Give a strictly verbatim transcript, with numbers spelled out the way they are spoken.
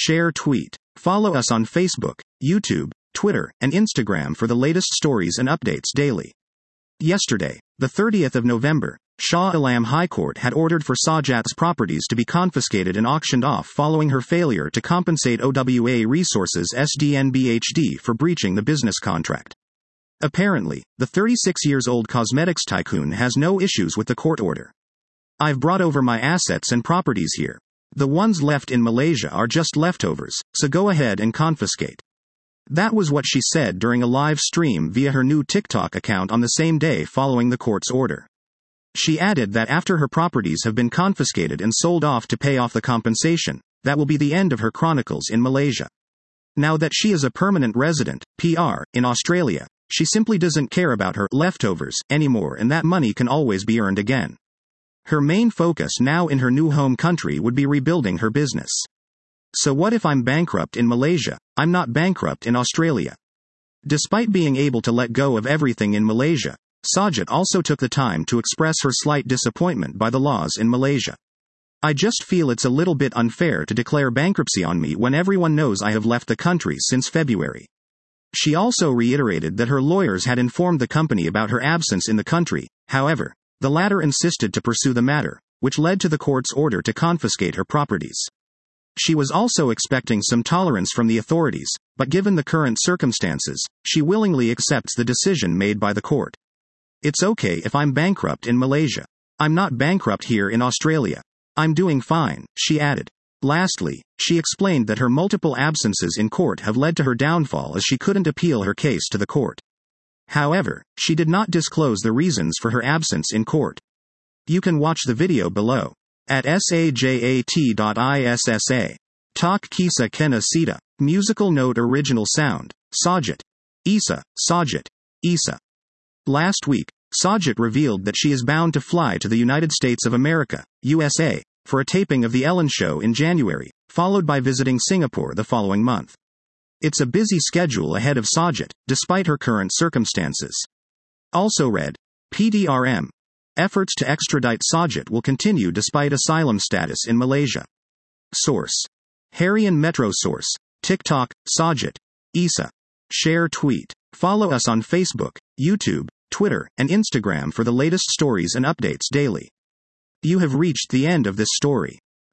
share, tweet. Follow us on Facebook, YouTube, Twitter, and Instagram for the latest stories and updates daily. Yesterday, the thirtieth of November, Shah Alam High Court had ordered for Sajat's properties to be confiscated and auctioned off following her failure to compensate O W A Resources S D N B H D for breaching the business contract. Apparently, the thirty-six years old cosmetics tycoon has no issues with the court order. "I've brought over my assets and properties here. The ones left in Malaysia are just leftovers, so go ahead and confiscate." That was what she said during a live stream via her new TikTok account on the same day following the court's order. She added that after her properties have been confiscated and sold off to pay off the compensation, that will be the end of her chronicles in Malaysia. Now that she is a permanent resident, P R, in Australia, she simply doesn't care about her leftovers anymore, and that money can always be earned again. Her main focus now in her new home country would be rebuilding her business. "So what if I'm bankrupt in Malaysia? I'm not bankrupt in Australia." Despite being able to let go of everything in Malaysia, Sajat also took the time to express her slight disappointment by the laws in Malaysia. "I just feel it's a little bit unfair to declare bankruptcy on me when everyone knows I have left the country since February." She also reiterated that her lawyers had informed the company about her absence in the country. However, the latter insisted to pursue the matter, which led to the court's order to confiscate her properties. She was also expecting some tolerance from the authorities, but given the current circumstances, she willingly accepts the decision made by the court. "It's okay if I'm bankrupt in Malaysia. I'm not bankrupt here in Australia. I'm doing fine," she added. Lastly, she explained that her multiple absences in court have led to her downfall as she couldn't appeal her case to the court. However, she did not disclose the reasons for her absence in court. You can watch the video below. At sajat dot issa. Tak Kisa Kena Sita. Musical note original sound. Sajat. Isa, Sajat. Isa. Last week, Sajat revealed that she is bound to fly to the United States of America, U S A, for a taping of The Ellen Show in January, followed by visiting Singapore the following month. It's a busy schedule ahead of Sajat, despite her current circumstances. Also read, P D R M. Efforts to extradite Sajat will continue despite asylum status in Malaysia. Source. Harian Metro Source. TikTok, Sajat. Isa. Share, tweet. Follow us on Facebook, YouTube, Twitter, and Instagram for the latest stories and updates daily. You have reached the end of this story.